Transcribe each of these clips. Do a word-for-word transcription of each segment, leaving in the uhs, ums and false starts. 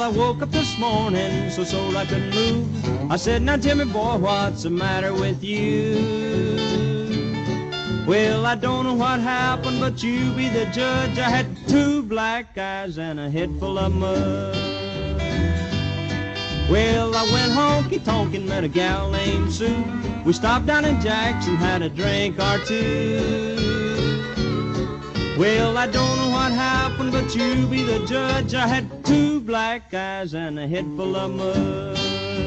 I woke up this morning so sore I couldn't move. I said, now tell me, boy, what's the matter with you? Well, I don't know what happened, but you be the judge. I had two black eyes and a head full of mud. Well, I went honky-tonkin', met a gal named Sue. We stopped down in Jackson, had a drink or two. Well, I don't know what happened, but you be the judge. I had two black eyes and a head full of mud.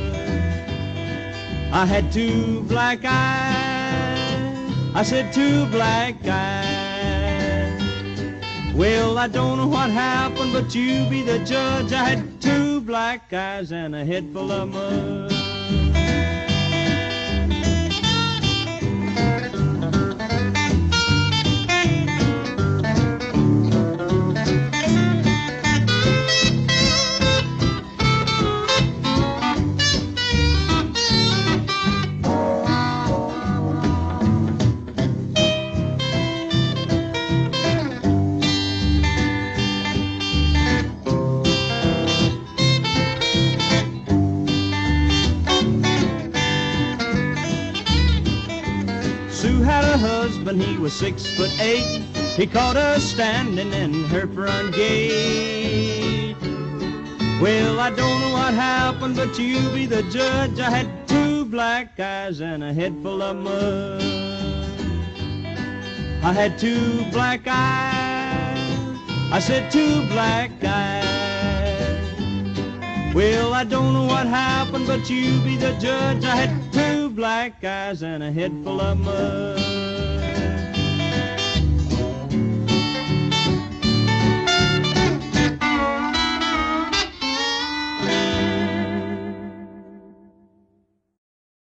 I had two black eyes, I said two black eyes. Well, I don't know what happened, but you be the judge. I had two black eyes and a head full of mud. Sue had a husband, he was six foot eight. He caught her standing in her front gate. Well, I don't know what happened, but you be the judge. I had two black eyes and a head full of mud. I had two black eyes, I said two black eyes. Well, I don't know what happened, but you be the judge. I had two black eyes and a head full of mud.